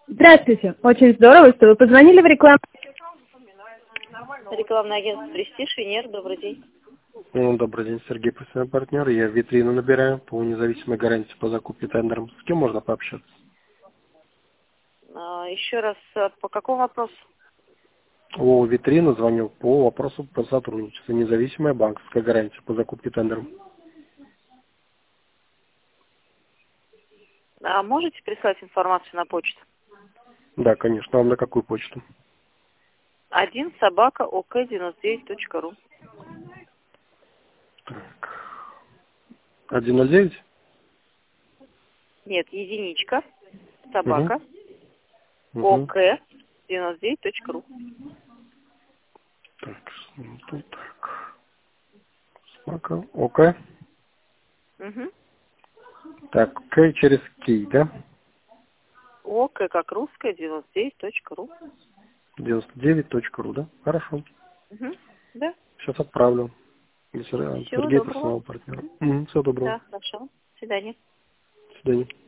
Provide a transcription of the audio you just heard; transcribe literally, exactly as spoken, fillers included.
Здравствуйте. Очень здорово, что вы позвонили в рекламу. Рекламное агентство «Престиж», Венера, добрый день. Ну, добрый день, Сергей, профессиональный партнер. Я витрину набираю по независимой гарантии по закупке тендером. С кем можно пообщаться? А, еще раз, а, по какому вопросу? О, витрину звоню по вопросу по сотрудничеству. Независимая банковская гарантия по закупке тендером. А можете прислать информацию на почту? Да, конечно. Вам на какую почту? один собака ок девяносто девять точка ру. Так. один ноль девять? Нет, единичка, собака, Угу. ок девяносто девять точка ру. Так, ну, тут так. Собака. Ок. Угу. Так, К через Кей, да? ок, как русская, девяносто девять точка ру. девяносто девять точка ру, да? Хорошо. Угу. Да. Сейчас отправлю. Сергей, Всего доброго. профессиональный партнер. Угу, всего доброго. Да, хорошо. До свидания. До свидания.